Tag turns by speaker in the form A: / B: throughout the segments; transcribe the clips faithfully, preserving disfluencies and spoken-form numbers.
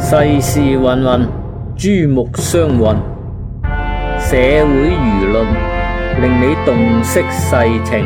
A: 世事芸芸，珠目相混，社會輿論令你洞悉世情。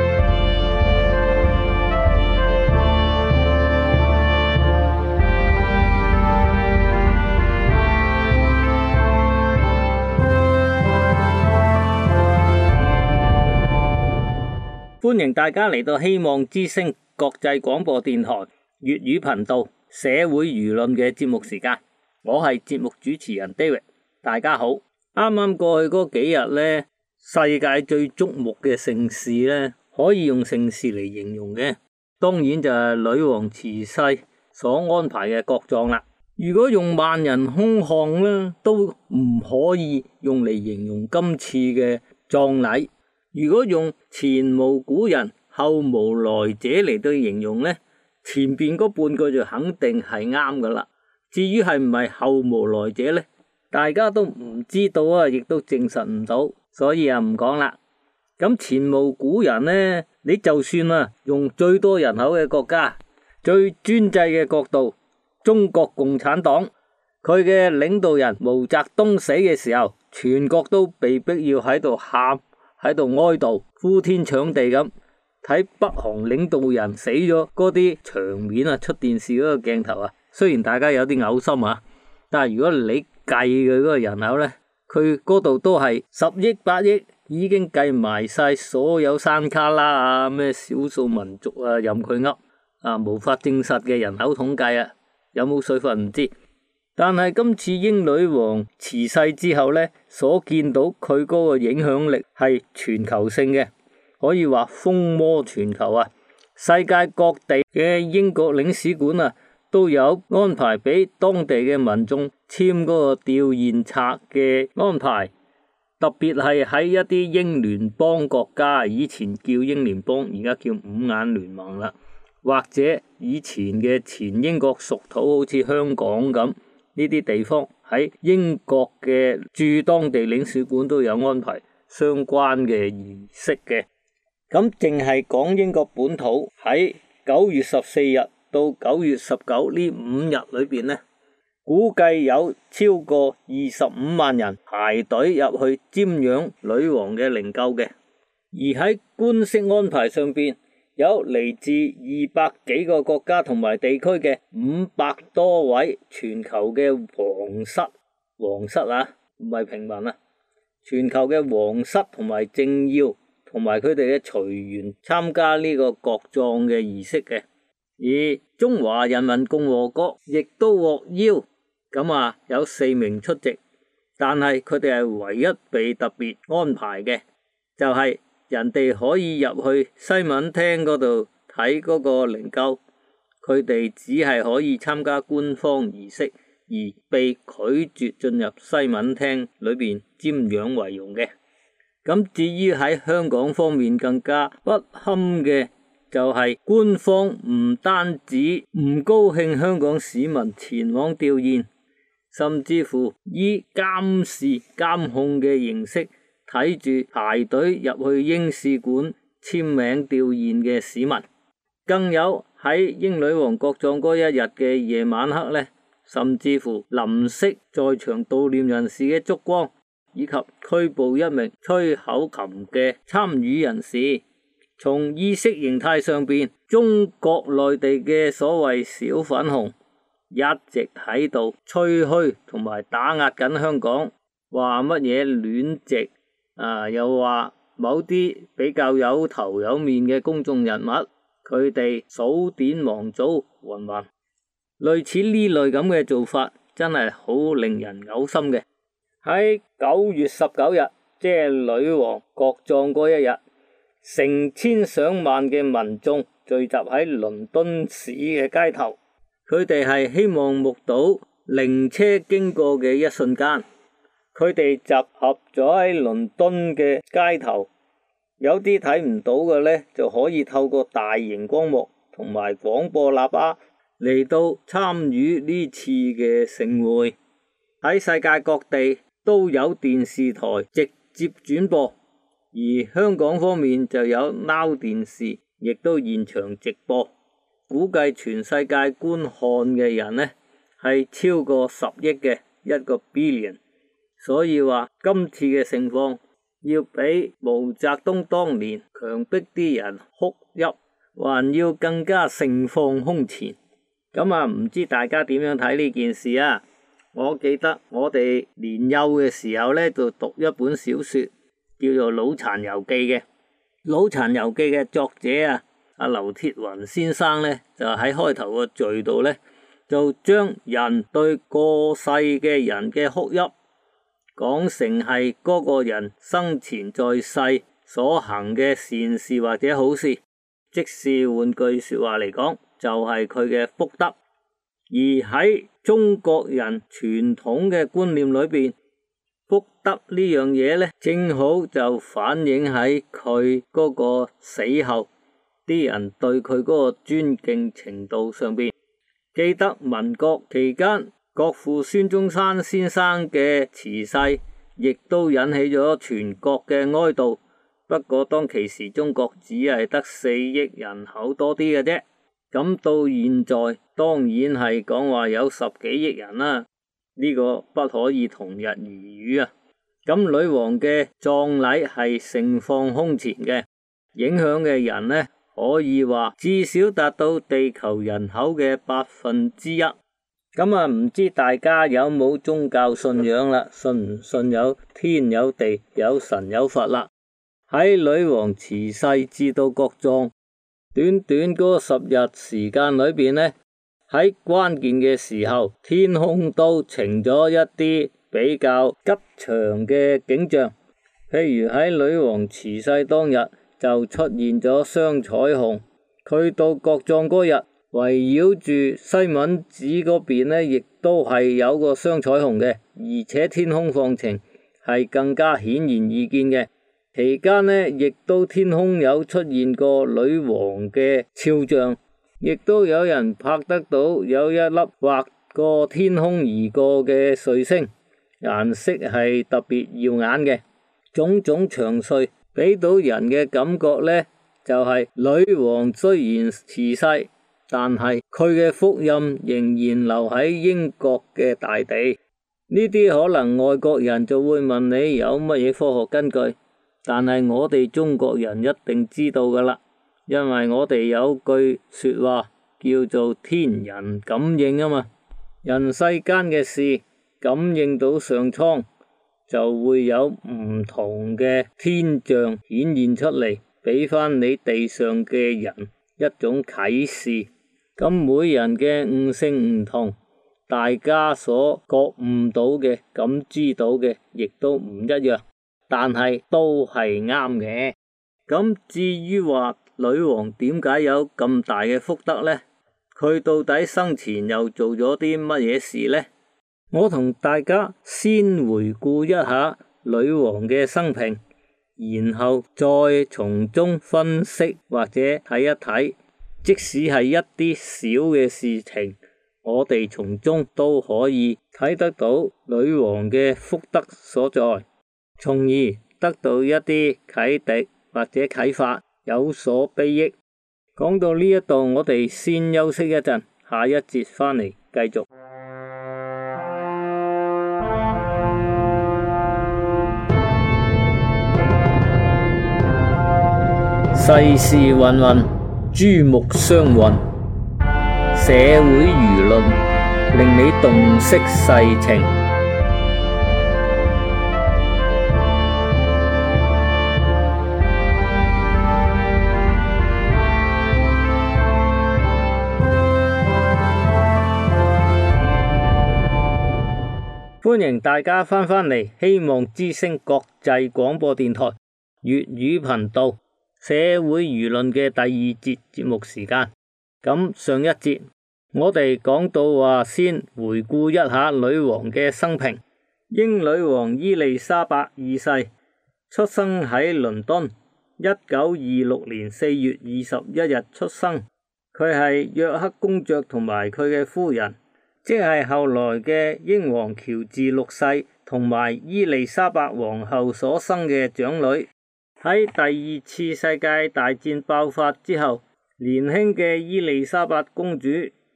A: 歡迎大家嚟到希望之聲國際廣播電台粵語頻道社會輿論嘅節目時間，我係節目主持人 David， 大家好。啱啱過去嗰幾日呢，世界最矚目嘅盛事呢，可以用盛事嚟形容嘅，當然就係女王辭世所安排嘅國葬啦。如果用萬人空巷呢，都唔可以用嚟形容今次嘅葬禮。如果用前無古人後無來者嚟到形容呢，前邊嗰半個就肯定係啱噶啦。至於係唔係後無來者呢，大家都唔知道啊，亦都證實唔到，所以啊唔講啦。咁前無古人呢，你就算啊用最多人口嘅國家、最專制嘅國度，中國共產黨，佢嘅領導人毛澤東死嘅時候，全國都被逼要喺度喊，喺度哀悼，呼天搶地咁睇北韓領導人死咗嗰啲場面啊，出電視嗰個鏡頭啊，雖然大家有啲嘔心啊，但係如果你計佢嗰個人口呢，佢嗰度都係十億八億，已經計埋晒所有山卡拉啊，咩少數民族啊，任佢噏啊，無法證實嘅人口統計啊，有冇水分唔知。但係今次英女王辭世之後呢，所見到佢嗰個影響力係全球性嘅，可以話風靡全球啊！世界各地嘅英國領事館啊，都有安排俾當地嘅民眾簽嗰個弔唁冊嘅安排，特別係喺一啲英聯邦國家，以前叫英聯邦，而家叫五眼聯盟啦，或者以前嘅前英國屬土，好似香港咁。呢啲地方喺英國嘅駐當地領事館都有安排相關嘅儀式嘅。咁淨係講英國本土喺九月十四日到九月十九呢五日裏邊呢，估計有超過二十五萬人排隊入去瞻仰女王嘅靈柩嘅。而喺官式安排上邊，有嚟自二百幾個國家同埋地區嘅五百多位全球嘅皇室，皇室啊，唔係平民啊，全球嘅皇室同埋政要同埋佢哋嘅隨員參加呢個國葬嘅儀式嘅。而中華人民共和國亦都獲邀，咁啊有四名出席，但係佢哋係唯一被特別安排嘅，就係、是。人哋可以入去西敏廳嗰度睇嗰個靈柩，佢哋只係可以參加官方儀式，而被拒絕進入西敏廳裏邊瞻仰遺容嘅。咁至於喺香港方面更加不堪嘅，就係官方唔單止唔高興香港市民前往弔唁，甚至乎以監視監控嘅形式，睇住排隊入去英使館簽名弔唁嘅市民，更有喺英女王國葬嗰一日嘅夜晚黑呢，甚至乎淋熄在場悼念人士嘅燭光，以及拘捕一名吹口琴嘅參與人士。從意識形態上邊，中國內地嘅所謂小粉紅一直喺度吹噓同埋打壓緊香港，話乜嘢戀殖。啊！又話某啲比較有頭有面嘅公眾人物，佢哋數典忘祖，云云，類似呢類咁嘅做法，真係好令人嘔心嘅。喺九月十九日，即係女王國葬嗰一日，成千上萬嘅民眾聚集喺倫敦市嘅街頭，佢哋係希望目睹靈車經過嘅一瞬間。佢哋集合咗喺倫敦嘅街頭，有啲睇唔到嘅呢，就可以透過大型光幕同埋廣播喇叭嚟到參與呢次嘅盛會。喺世界各地都有電視台直接轉播，而香港方面就有 Now 電視，亦都現場直播。估計全世界觀看嘅人呢， 係超過十億嘅一個 billion， 所以話今次嘅盛況要比毛澤東當年強迫啲人哭泣，還要更加盛況空前。咁啊，唔知大家點樣睇呢件事啊？我記得我哋年幼嘅時候呢，就讀一本小說叫做《腦殘遊記》嘅。《腦殘遊記》嘅作者啊，阿劉鐵雲先生呢，就喺開頭個序度呢，就將人對過世嘅人嘅哭泣講成係嗰個人生前在世所行嘅善事或者好事，即是換句說話嚟講，就係佢嘅福德。而喺中國人傳統嘅觀念裏邊，福德呢樣嘢呢，正好就反映喺佢嗰個死後啲人對佢嗰個尊敬程度上邊。記得民國期間，國父孫中山先生嘅辭世，亦都引起咗全國嘅哀悼。不過當其時中國只係得四億人口多啲嘅啫。咁到現在當然係講話有十幾億人啦，呢個不可以同日而語啊。咁女王嘅葬禮係盛況空前嘅，影響嘅人呢，可以話至少達到地球人口嘅百分之一。咁啊，唔知大家有冇宗教信仰啦？信唔信有天有地有神有佛啦？喺女王辭世至到國葬，短短嗰十日時間裏邊呢，喺關鍵嘅時候，天空都呈咗一啲比較吉祥嘅景象。譬如喺女王辭世當日就出現咗雙彩虹，去到國葬嗰日，圍繞住西敏寺嗰邊呢，亦都係有個雙彩虹嘅，而且天空放晴係更加顯然易見嘅。期間呢，亦都天空有出現過女王嘅肖像，亦都有人拍得到有一粒劃過天空而過嘅彗星，顏色係特別耀眼嘅。種種詳細俾到人嘅感覺呢，就係女王雖然辭世，但係佢嘅福音仍然留喺英國嘅大地。呢啲可能外國人就會問你有乜嘢科學根據？但係我哋中國人一定知道噶啦，因為我哋有句說話叫做天人感應啊嘛。人世間嘅事感應到上蒼，就會有唔同嘅天象顯現出嚟，俾翻你地上嘅人一種啟示。咁每人嘅悟性唔同，大家所覺悟到嘅、感知到嘅，亦都唔一樣。但係都係啱嘅。咁至於話女王點解有咁大嘅福德呢？佢到底生前又做咗啲乜嘢事呢？我同大家先回顧一下女王嘅生平，然後再從中分析或者睇一睇，即使係一啲小嘅事情，我哋從中都可以睇得到女王嘅福德所在，從而得到一啲啟迪或者啟發，有所裨益。講到呢一度，我哋先休息一陣，下一節返嚟繼續。世事芸芸，珠目相混，社會輿論令你洞悉世情。歡迎大家翻返嚟希望之聲國際廣播電台粵語頻道社會輿論嘅第二節節目時間。咁上一節我哋講到話，先回顧一下女王嘅生平。英女王伊麗莎白二世出生喺倫敦，一九二六年四月二十一日出生。佢係約克公爵同埋佢嘅夫人，即係後來嘅英皇喬治六世同埋伊麗莎白皇后所生嘅長女。喺第二次世界大戰爆發之後，年輕嘅伊麗莎白公主藉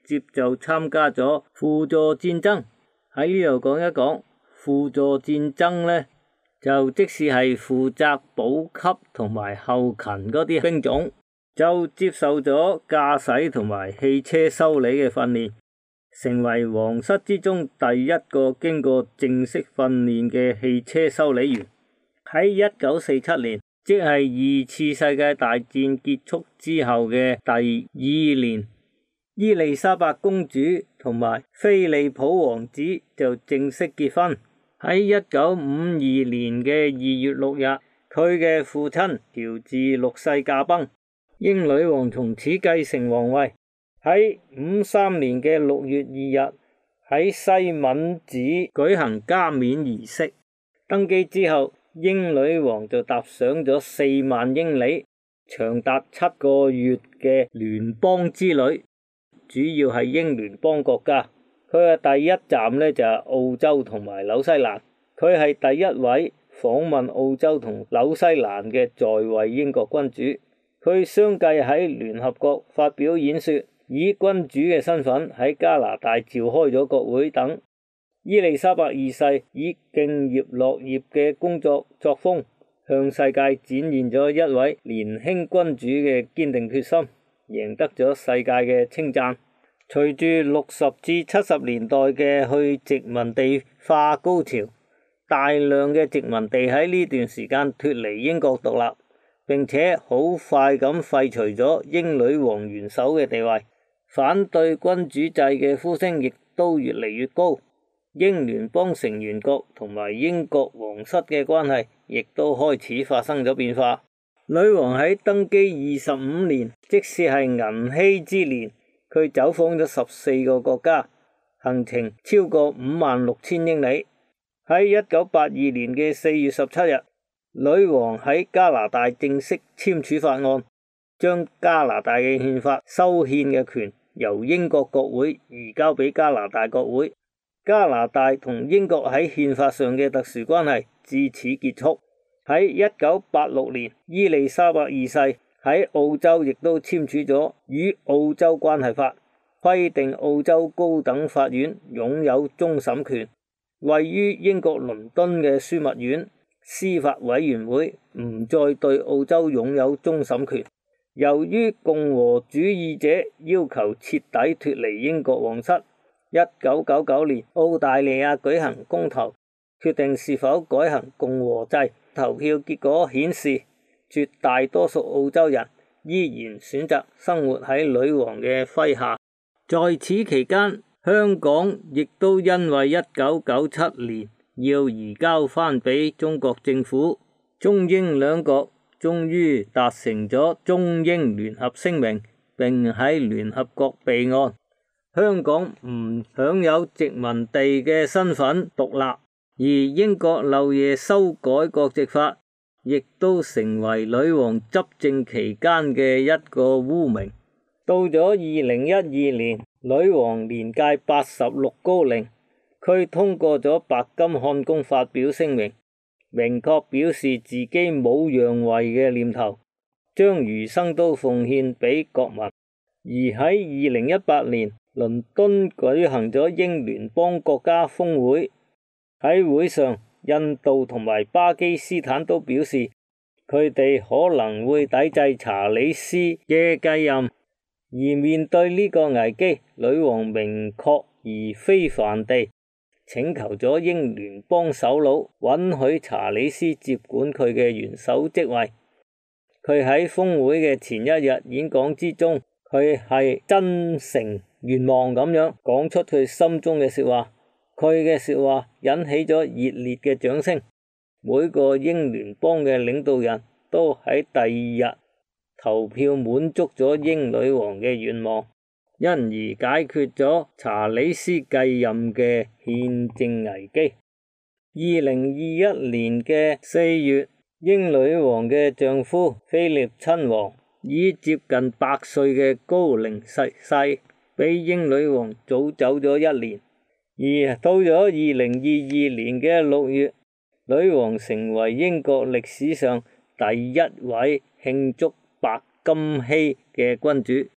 A: 接就參加咗輔助戰爭。喺呢度講一講輔助戰爭呢，就即使係負責補給同埋後勤嗰啲兵種，就接受咗駕駛同埋汽車修理嘅訓練，成為皇室之中第一個經過正式訓練嘅汽車修理員。喺一九四七年，即係二次世界大戰結束之後嘅第二年，伊麗莎白公主同埋菲利普王子就正式結婚。喺一九五二年嘅二月六日，佢嘅父親喬治六世駕崩，英女王從此繼承皇位。喺五三年嘅六月二日，喺西敏寺舉行加冕儀式。登基之後，英女王就踏上咗四萬英里、長達七個月嘅聯邦之旅，主要係英聯邦國家。佢嘅第一站呢，就係澳洲同埋紐西蘭。佢係第一位訪問澳洲同紐西蘭嘅在位英國君主。佢相繼喺聯合國發表演說，以君主嘅身份喺加拿大召開咗國會等。伊麗莎白二世以敬業樂業嘅工作作風，向世界展現咗一位年輕君主嘅堅定決心，贏得咗世界嘅稱讚。隨住六十至七十年代嘅去殖民地化高潮，大量嘅殖民地喺呢段時間脫離英國獨立，並且好快咁廢除咗英女王元首嘅地位，反對君主制嘅呼聲亦都越嚟越高。英聯邦成員國同埋英國皇室嘅關係亦都開始發生咗變化。女王喺登基二十五年，即使係銀禧之年，佢走訪咗十四個國家，行程超過五萬六千英里。喺一九八二年嘅四月十七日，女王喺加拿大正式簽署法案，將加拿大嘅憲法修憲嘅權由英國國會移交俾加拿大國會。加拿大同英國喺憲法上嘅特殊關係至此結束。喺一九八六年，伊麗莎白二世喺澳洲亦都簽署咗與澳洲關係法，規定澳洲高等法院擁有終審權。位於英國倫敦嘅樞密院司法委員會唔再對澳洲擁有終審權。由於共和主義者要求徹底脫離英國皇室，一九九九年澳大利亞舉行公投，決定是否改行共和制。投票結果顯示，絕大多數澳洲人依然選擇生活喺女王嘅麾下。在此期間，香港亦都因為一九九七年要移交翻俾中國政府，中英兩國終於達成咗中英聯合聲明，並喺聯合國備案。香港唔享有殖民地嘅身份獨立，而英國漏夜修改國籍法，亦都成為女王執政期間嘅一個污名。到咗二零一二年，女王年屆八十六高齡，佢通過咗白金漢宮發表聲明，明確表示自己冇讓位嘅念頭，將餘生都奉獻俾國民。而喺二零一八年，倫敦舉行咗英聯邦國家峰會，喺會上，印度同埋巴基斯坦都表示佢哋可能會抵制查理斯嘅繼任。而面對呢個危機，女王明確而非凡地請求咗英聯邦首腦允許查理斯接管佢嘅元首職位。佢喺峰會嘅前一日演講之中，佢係真誠願望咁樣講出佢心中嘅說話，佢嘅說話引起咗熱烈嘅掌聲。每個英聯邦嘅領導人都喺第二日投票滿足咗英女王嘅願望，因而解決咗查理斯繼任嘅憲政危機。二零二一年嘅四月，英女王嘅丈夫菲臘親王以接近百歲嘅高齡逝世，比英女王早走咗一年。而到咗二零二二年嘅六月，女王成為英國歷史上第一位慶祝白金禧嘅君主，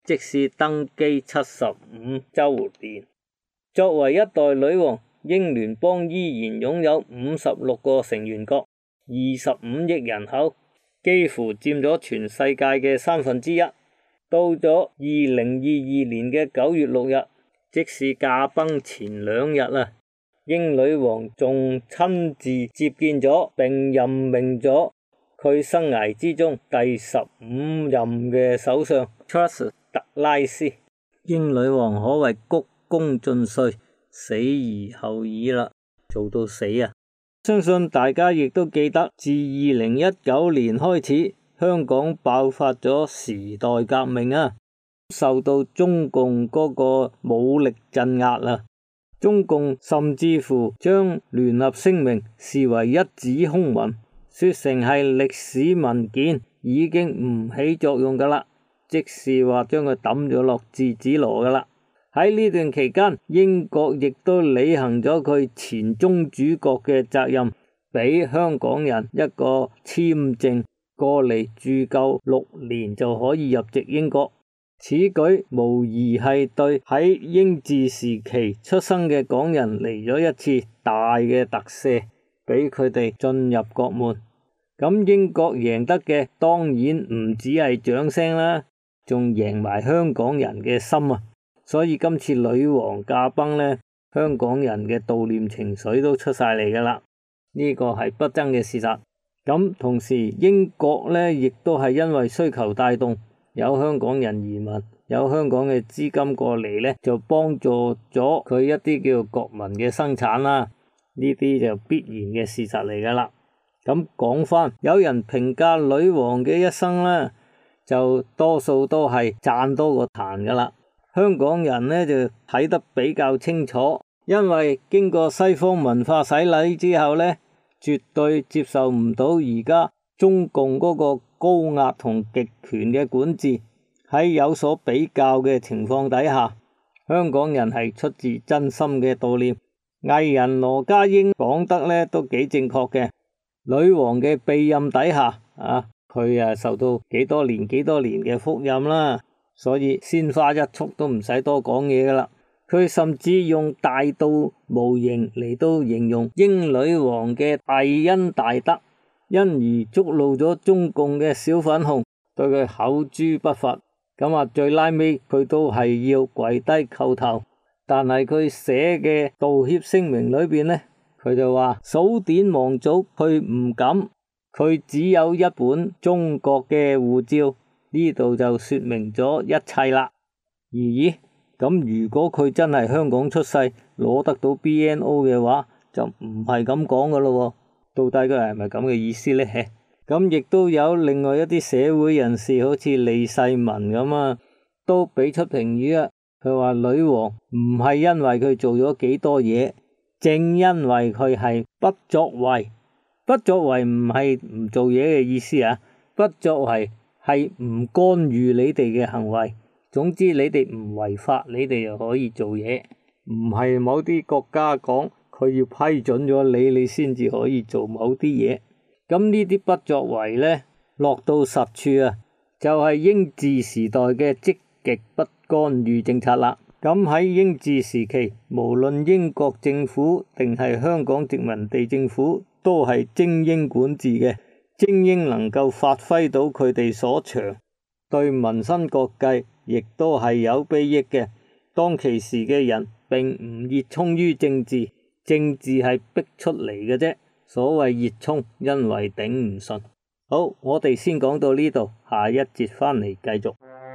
A: 即是登基七十五週年。作為一代女王，英聯邦依然擁有五十六個成員國，二十五億人口，幾乎佔咗全世界嘅三分之一。到咗二零二二年嘅九月六日，即是駕崩前兩日啊，英女王仲親自接見咗並任命咗佢生涯之中第十五任嘅首相查士特拉斯。英女王可謂鞠躬盡瘁，死而後已啦，做到死啊！相信大家亦都記得，自二零一九年開始，香港爆發咗時代革命啊，受到中共嗰個武力鎮壓啊，中共甚至乎將聯合聲明視為一紙空文，說成係歷史文件，已經唔起作用噶啦，即是話將佢抌咗落字子羅噶啦。喺呢段期間，英國亦都履行咗佢前宗主國嘅責任，俾香港人一個簽證過嚟住夠六年就可以入籍英國。此舉無疑係對喺英治時期出生嘅港人嚟咗一次大嘅特赦，俾佢哋進入國門。咁英國贏得嘅當然唔止係掌聲啦，仲贏埋香港人嘅心啊！所以今次女王駕崩呢，香港人嘅悼念情緒都出晒嚟噶啦，呢個係不爭嘅事實。咁同時英國呢亦都係因為需求帶動，有香港人移民，有香港嘅資金過嚟呢，就幫助咗佢一啲叫國民嘅生產啦。呢啲就必然嘅事實嚟噶啦。咁講翻，有人評價女王嘅一生呢，就多數都係讚多過彈噶啦。香港人呢就睇得比較清楚，因為經過西方文化洗禮之後呢，絕對接受唔到而家中共嗰個高壓同極權嘅管治。喺有所比較嘅情況底下，香港人係出自真心嘅悼念。藝人羅家英講得呢都幾正確嘅，女王嘅庇蔭底下啊，佢啊受到幾多年幾多年嘅福蔭啦。所以鮮花一束都唔使多講嘢噶啦，佢甚至用大道模型嚟到形容英女王嘅大恩大德，因而觸怒咗中共嘅小粉紅，對佢口誅筆伐。咁啊，最拉尾佢都係要跪低叩頭，但係佢寫嘅道歉聲明裏邊呢，佢就話數典忘祖，佢唔敢，佢只有一本中國嘅護照。呢度就說明咗一切啦。咦？咁如果佢真係香港出世，攞得到 B N O 嘅話，就唔係咁講噶咯。到底佢係咪咁嘅意思呢？咁亦都有另外一啲社會人士，好似李世民咁啊，都俾出評語啊。佢話女王唔係因為佢做咗幾多嘢，正因為佢係不作為。不作為唔係唔做嘢嘅意思啊，不作為係唔干預你哋嘅行為，總之你哋唔違法，你哋就可以做嘢。唔係某啲國家講佢要批准咗你，你先至可以做某啲嘢。咁呢啲不作為呢，落到實處啊，就係英治時代嘅積極不干預政策啦。咁喺英治時期，無論英國政府定係香港殖民地政府，都係精英管治嘅。精英能夠發揮到佢哋所長，對民生國計亦都係有裨益嘅。當其時嘅人並唔熱衷於政治，政治係逼出嚟嘅啫。所謂熱衷，因為頂唔順。好，我哋先講到呢度，下一節翻嚟繼續。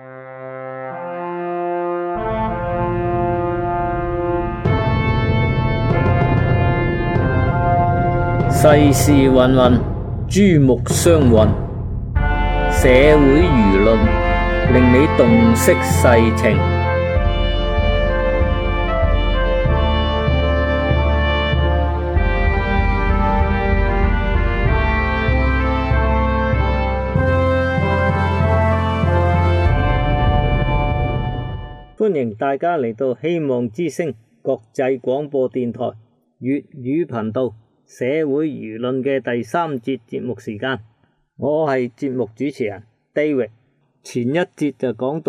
A: 世事芸芸，珠目相混，社會輿論令你洞悉世情。歡迎大家嚟到希望之聲國際廣播電台粵語頻道社會輿論嘅第三節節目時間，我係節目主持人 David。前一節就講到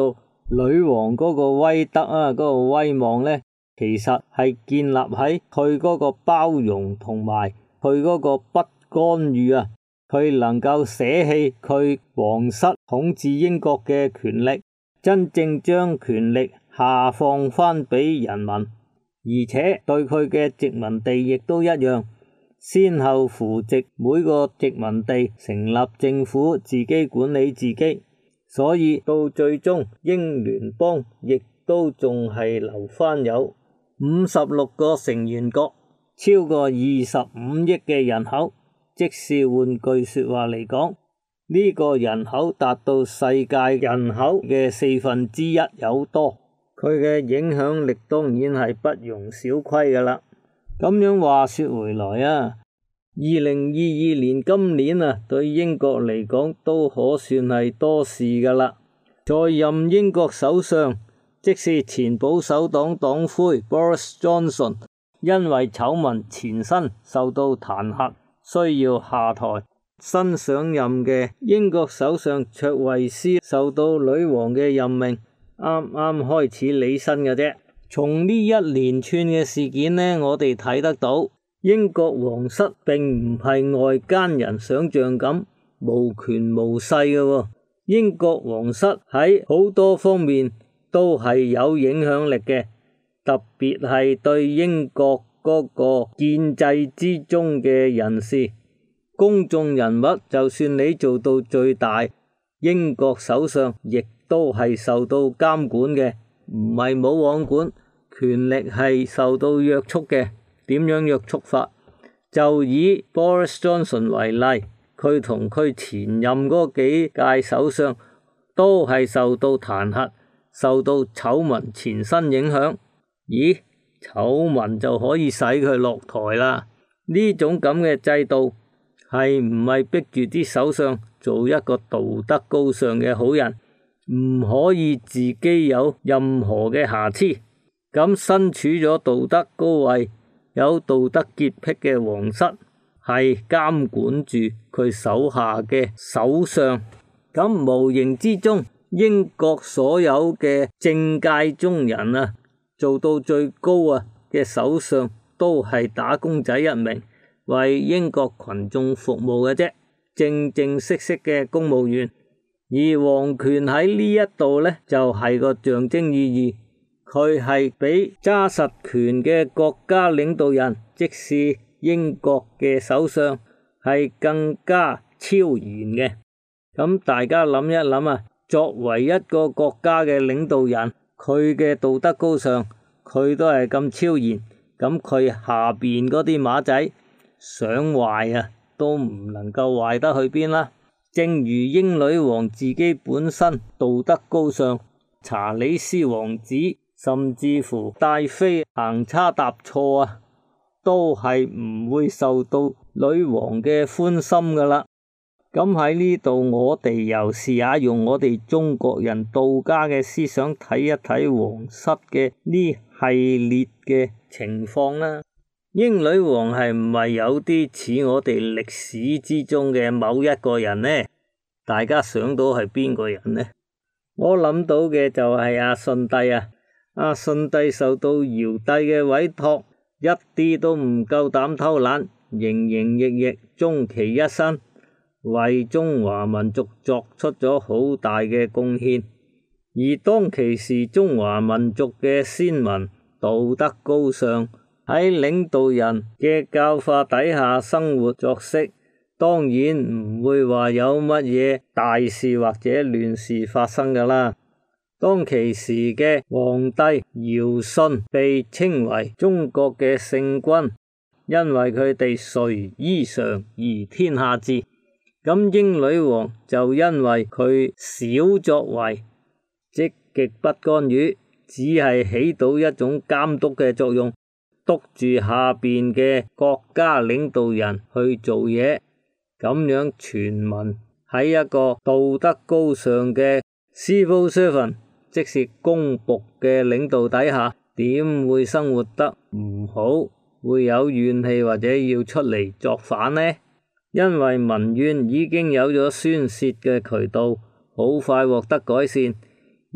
A: 女王嗰個威德啊，嗰個威望呢，其實係建立喺佢嗰個包容同埋佢嗰個不干預啊，佢能夠捨棄佢皇室統治英國嘅權力，真正將權力下放返俾人民，而且對佢嘅殖民地亦都一樣，先後扶植每個殖民地成立政府，自己管理自己，所以到最終英聯邦亦都仲係留返有五十六個成員國，超過二十五億嘅人口，即是換句說話嚟講，呢個人口達到世界人口嘅四分之一有多，佢嘅影響力當然係不容小覷噶啦。咁樣話說回來啊，二零二二年今年啊，對英國嚟講都可算係多事噶啦。在任英國首相，即是前保守黨黨魁 Boris Johnson， 因為醜聞纏身受到彈劾，需要下台。新上任嘅英國首相卓慧思受到女王嘅任命，啱啱開始履新嘅啫。從呢一連串嘅事件呢，我哋睇得到英國皇室並唔係外間人想象咁無權無勢嘅喎。英國皇室喺好多方面都係有影響力嘅，特別係對英國嗰個建制之中嘅人士、公眾人物，就算你做到最大，英國首相亦都係受到監管嘅，唔係冇網管，權力係受到約束嘅。點樣約束法？就以 Boris Johnson 為例，佢同佢前任嗰幾屆首相都係受到彈劾，受到醜聞纏身影響。咦？醜聞就可以使佢落台啦？呢種咁嘅制度係唔係逼住啲首相做一個道德高尚嘅好人，唔可以自己有任何嘅瑕疵？咁身處咗道德高位、有道德潔癖嘅皇室，係監管住佢手下嘅首相。咁無形之中，英國所有嘅政界中人啊，做到最高啊嘅首相都係打工仔一名，為英國群眾服務嘅啫，正正式式嘅公務員。而皇權喺呢一度呢，就係個象徵意義，佢係比揸實權嘅國家領導人，即是英國嘅首相，係更加超然嘅。咁大家諗一諗啊，作為一個國家嘅領導人，佢嘅道德高尚，佢都係咁超然，咁佢下邊嗰啲馬仔想壞啊，都唔能夠壞得去邊啦。正如英女王自己本身道德高尚，查理斯王子甚至乎戴妃行差踏錯啊，都係唔會受到女王嘅歡心噶啦。咁喺呢度，我哋又試下用我哋中國人道家嘅思想睇一睇皇室嘅呢系列嘅情況啦。英女王係唔係有啲似我哋歷史之中嘅某一個人呢？大家想到係邊個人呢？我諗到嘅就係阿順帝啊。阿順帝受到堯帝嘅委託，一啲都唔夠膽偷懶，營營役役，終其一生，為中華民族作出咗好大嘅貢獻。而當其時中華民族嘅先民道德高尚，喺領導人嘅教化底下生活作息，當然唔會話有乜嘢大事或者亂事發生噶啦。當其時嘅皇帝堯舜被稱為中國嘅聖君，因為佢哋垂衣裳而天下治。咁英女王就因為佢小作為，積極不干預，只係起到一種監督嘅作用，督住下邊嘅國家領導人去做嘢。咁樣全民喺一個道德高尚嘅 civil servant， 即是公僕嘅領導底下，點會生活得唔好，會有怨氣或者要出嚟作反呢？因為民怨已經有咗宣泄嘅渠道，好快獲得改善，而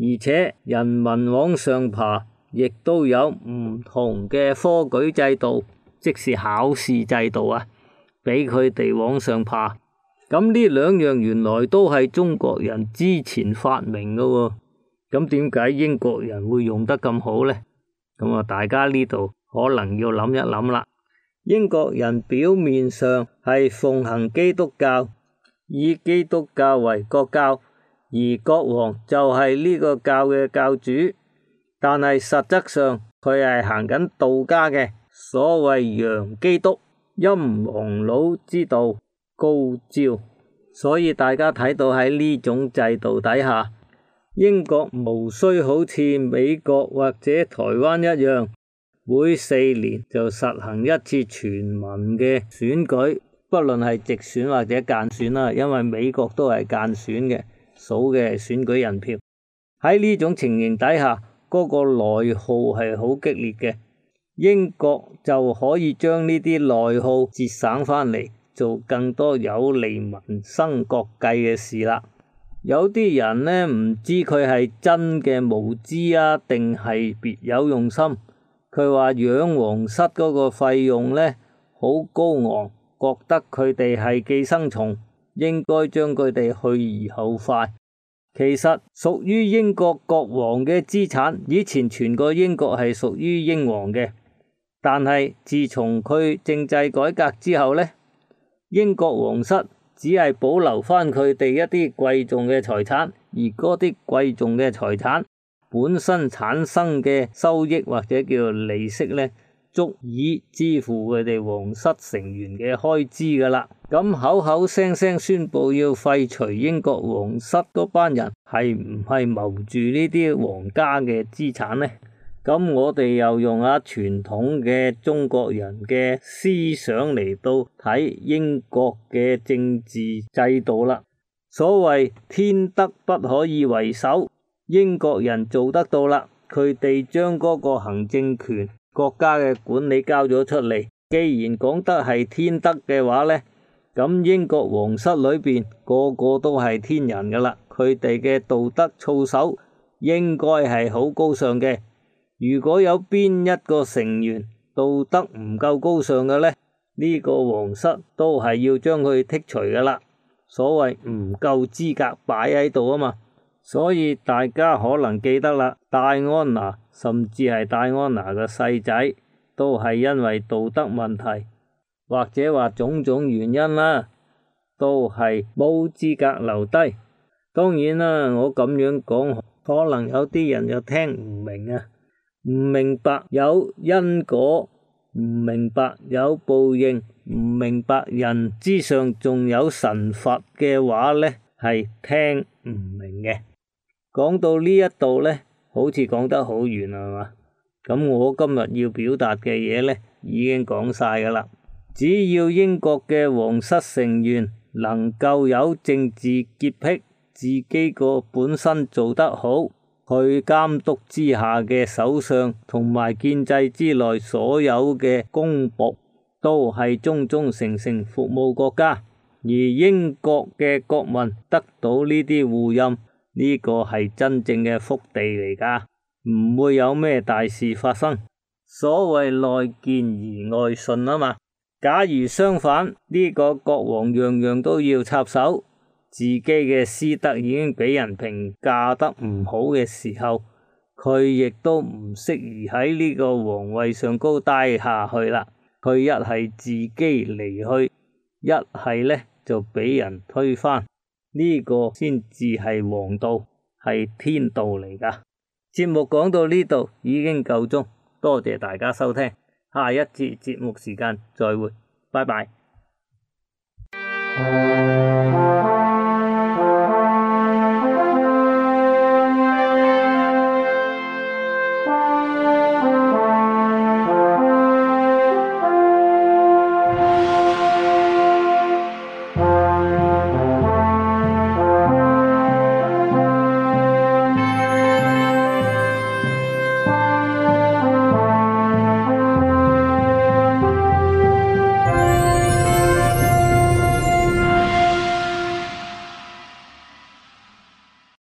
A: 而且人民往上爬，亦都有唔同嘅科舉制度，即是考試制度啊，俾佢哋往上爬。咁呢兩樣原來都係中國人之前發明嘅喎，咁點解英國人會用得咁好呢？咁啊，大家呢度可能要諗一諗啦。英國人表面上係奉行基督教，以基督教為國教，而國王就係呢個教嘅教主，但係實質上佢係行緊道家嘅，所謂洋基督，陰王佬之道，高招。所以大家睇到喺呢種制度底下，英國無需好似美國或者台灣一樣，每四年就實行一次全民嘅選舉，不論係直選或者間選啦，因為美國都係間選嘅，數嘅選舉人票。喺呢種情形底下，嗰個內耗係好激烈嘅，英國就可以將呢啲內耗節省翻嚟，做更多有利民生國計嘅事啦。有啲人呢，唔知佢係真嘅無知啊，定係別有用心。佢話養皇室嗰個費用呢，好高昂，覺得佢哋係寄生蟲，應該將佢哋去而後快。其實屬於英國國王嘅資產，以前全個英國係屬於英皇嘅，但係自從佢政制改革之後呢，英國皇室只係保留翻佢哋一啲貴重嘅財產，而嗰啲貴重嘅財產本身產生嘅收益或者叫做利息呢，足以支付佢哋皇室成員嘅開支噶啦。咁口口聲聲宣布要廢除英國皇室嗰班人，係唔係謀住呢啲皇家嘅資產呢？咁我哋又用下傳統嘅中國人嘅思想嚟到睇英國嘅政治制度啦。所謂天德不可以為首，英國人做得到啦。佢哋將嗰個行政權、國家嘅管理交咗出嚟。既然講得係天德嘅話呢，咁英國皇室裏邊個個都係天人噶啦，佢哋嘅道德操守應該係好高尚嘅。如果有邊一個成員道德唔夠高尚嘅呢，呢個皇室都係要將佢剔除噶啦。所謂唔夠資格擺喺度啊嘛。所以大家可能記得啦，戴安娜甚至係戴安娜嘅細仔，都係因為道德問題或者話種種原因啦，都係冇資格留低。當然啦，我咁樣講，可能有啲人又聽唔明啊。唔明白有因果，唔明白有報應，唔明白人之上仲有神佛嘅話呢，係聽唔明嘅。講到呢一度呢，好似講得好遠係嘛？咁我今日要表達嘅嘢呢，已經講晒噶啦。只要英國嘅皇室成員能夠有政治潔癖，自己個本身做得好，去監督之下嘅首相同埋建制之內所有嘅公僕都係忠忠誠誠服務國家，而英國嘅國民得到呢啲護蔭，呢個係真正嘅福地嚟噶，唔會有咩大事發生。所謂內見而外順啊嘛。假如相反，呢個國王樣樣都要插手，自己嘅私德已經俾人評價得唔好嘅時候，佢亦都唔適宜喺呢個皇位上高待下去啦。佢一係自己離去，一係呢就俾人推翻，呢個先至係王道，係天道嚟噶。節目講到呢度已經夠鐘，多謝大家收聽，下一節節目時間再會，拜拜。